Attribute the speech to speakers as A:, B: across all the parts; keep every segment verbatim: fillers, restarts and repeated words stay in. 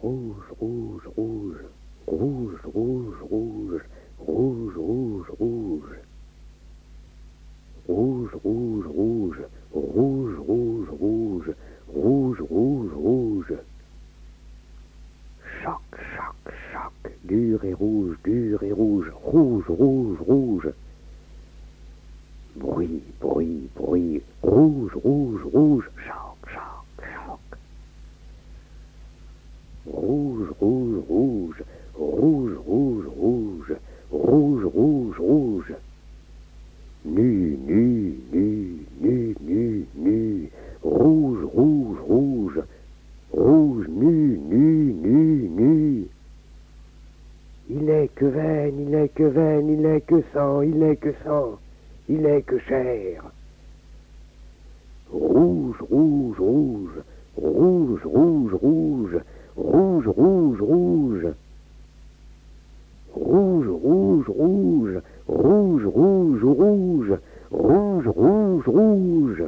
A: Rouge, rouge, rouge. Rouge, rouge, rouge. Rouge, rouge, rouge. Rouge, rouge, rouge. Rouge, rouge, rouge. Rouge, rouge, rouge. Choc, choc, choc. Dur et rouge, dur et rouge. Rouge, rouge, rouge. Bruit, bruit, bruit. Rouge, rouge, rouge. Choc, choc, choc. Rouge, rouge, rouge. Rouge, rouge, rouge. Rouge, rouge, rouge. Nu, nu, nu, nu, nu, nu. Rouge, rouge, rouge. Rouge, nu, nu, nu, nu. Il est que veine, il est que veine, il est que sang, il est que sang, il est que chair. Rouge, rouge, rouge. Rouge, rouge, rouge. Rouge, rouge, rouge. Rouge, rouge, rouge. Rouge, rouge, rouge. Rouge, rouge, rouge.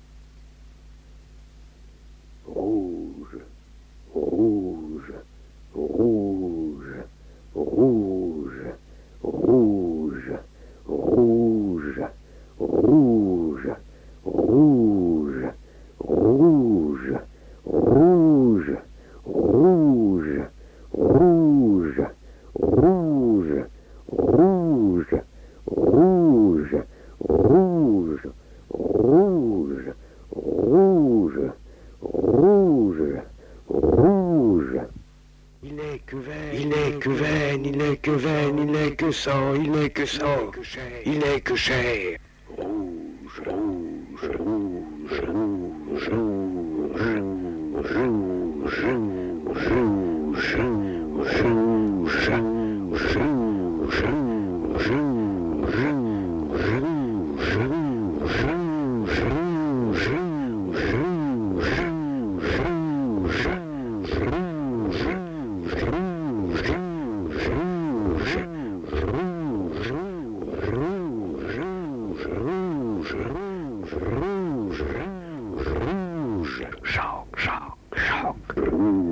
A: Rouge, rouge, rouge, rouge, rouge, rouge, rouge, rouge, rouge, rouge, rouge, rouge, rouge, rouge, rouge, rouge, rouge, rouge, rouge, rouge. Il est que veine, il est que veine, il est que veine, il est que sang, il est que sang, il est que chair. Rouge, rouge, rouge, rouge, rouge, rouge, rouge, choc, choc, choc.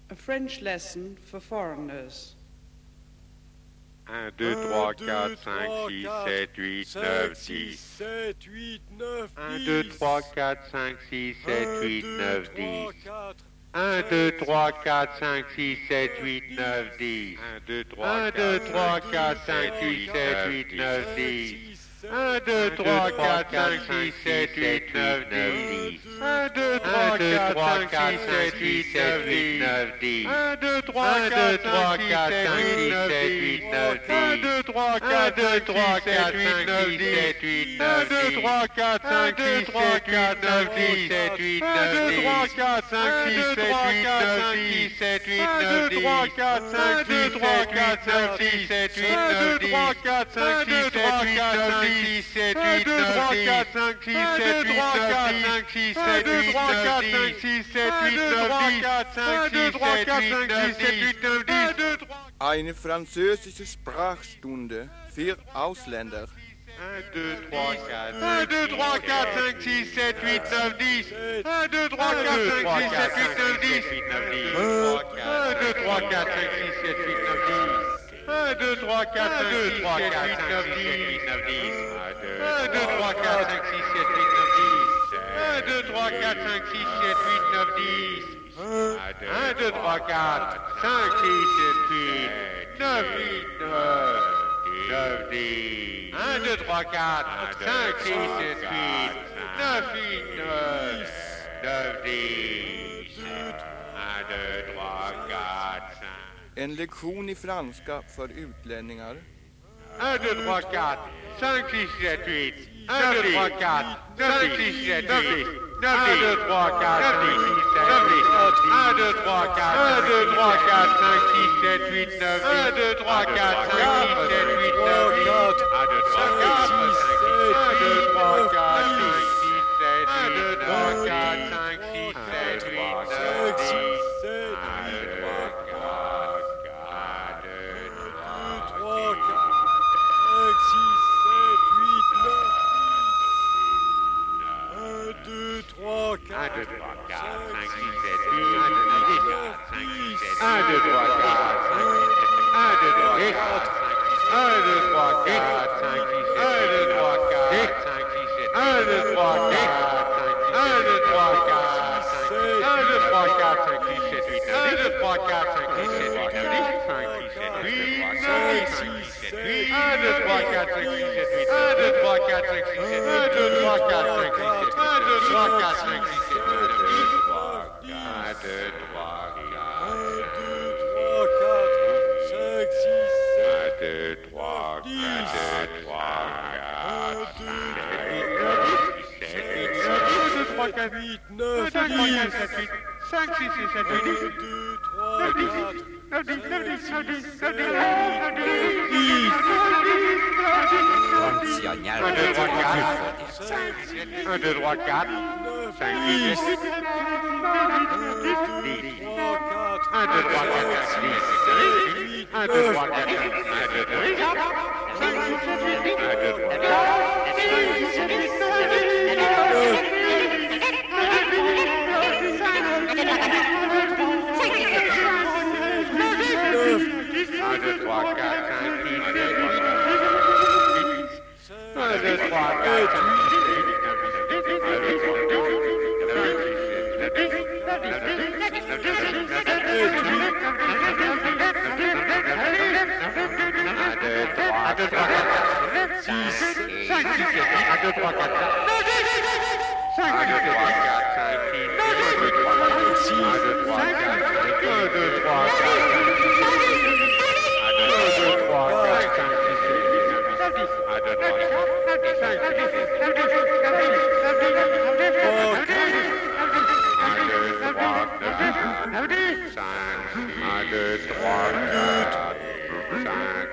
B: A French lesson for foreigners.
C: un, deux, trois, quatre, cinq, six, sept, huit, neuf, dix. un, deux, trois, quatre, cinq, six, sept, huit, neuf, dix. un, deux, trois, quatre, cinq, six, sept, huit, neuf, dix. un, deux, trois, quatre, cinq, six, sept, huit, neuf, dix. un, deux, trois, quatre, cinq, six, sept, huit, neuf, dix. un, deux, trois, quatre, cinq, six, sept, huit, neuf, dix. un, deux, trois, quatre, cinq, six, sept, huit, neuf, dix. un, deux, trois, quatre, cinq, six, sept, huit, neuf, dix. un, deux, trois, quatre, cinq, six, sept, huit, neuf, dix. un, deux, trois, quatre, cinq, six, sept, huit, neuf, dix. un, deux, trois, quatre, cinq, six, sept, huit, neuf, dix. un, deux, trois, quatre, cinq, six, sept, huit, neuf, dix. sept, huit, neuf, dix. un, deux, trois, quatre, cinq, six, sept, huit, neuf, dix. un, deux, trois, quatre, cinq, six, sept, huit, neuf, dix.
D: Eine französische Sprachstunde für Ausländer.
C: un, deux, trois, quatre. un, deux, trois, quatre, cinq, six, sept, huit, neuf, dix. un, deux, trois, quatre, cinq, six, sept, huit, neuf, dix. un, deux, trois, quatre, cinq, six, sept, huit, neuf, dix. un, deux, trois, quatre, cinq, six, sept, huit, neuf, dix. un, deux, trois, quatre, cinq, six, sept, huit, neuf, dix. un, deux, trois, quatre, cinq, six, sept, huit, neuf, dix. un, deux, trois, quatre, cinq, six, sept, huit, neuf, neuf, dix. un, deux, trois, quatre, cinq, six, sept, huit, neuf, neuf, neuf, dix. un, deux, trois, quatre, cinq.
D: En lektion i franska för utlänningar.
C: un, deux, trois, quatre, cinq, six, sept, huit. un, deux, trois, quatre, cinq, six, sept, huit. un, deux, trois, quatre, cinq, six, sept, huit. un, deux, trois, quatre, un, deux, trois, quatre, cinq, six, sept, huit, neuf, dix. un, deux, trois, quatre, cinq, six, sept, huit, neuf, dix. un, deux, trois, quatre, un, deux, trois, quatre, cinq, six, sept, un, deux, trois, quatre, cinq, six, sept, huit, neuf, dix. un, deux, trois, quatre, cinq, six, sept, huit, neuf, dix. un, deux, trois, quatre, cinq, six, sept, un, deux, trois, quatre, un, deux, trois, quatre, cinq, six, sept, un, deux, trois, quatre, cinq, six, sept, un, deux, trois, quatre, un, deux, trois, quatre, un, deux, trois, quatre, cinq, six, sept, huit, un, deux, trois, quatre, cinq, six, sept, huit, neuf, dix. cinq, six, sept, huit, neuf, dix. un, deux, trois, quatre, cinq, six, sept, huit, un, deux, trois, quatre, cinq, six, sept, un, deux, trois, quatre, cinq, six, sept, un, deux, trois, quatre, cinq, six, sept, un, deux, trois, quatre, huit, neuf, cinq, sept, huit, cinq, six, sept, huit, neuf, dix, neuf, dix, neuf, dix, neuf, dix, neuf, dix, un, deux, trois, quatre, cinq, six, sept, huit, dix, un, deux, trois, quatre, cinq, six, sept, huit, un, deux, trois, quatre, cinq, six, sept, huit, cinq, six, sept, huit, un, deux, trois, quatre, cinq, six, sept, huit, un, deux, trois, quatre, cinq, six, sept, huit, un, deux, trois, quatre, un, deux, trois, quatre, cinq,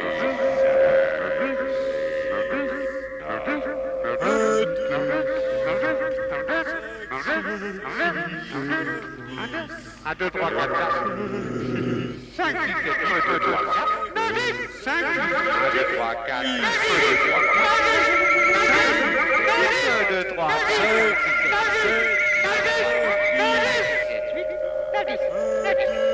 C: un, deux, trois, quatre, cinq, six, sept, un, deux, trois, quatre, cinq, un, deux, trois, quatre, un, deux, trois, cinq, six, sept, huit, neuf, dix.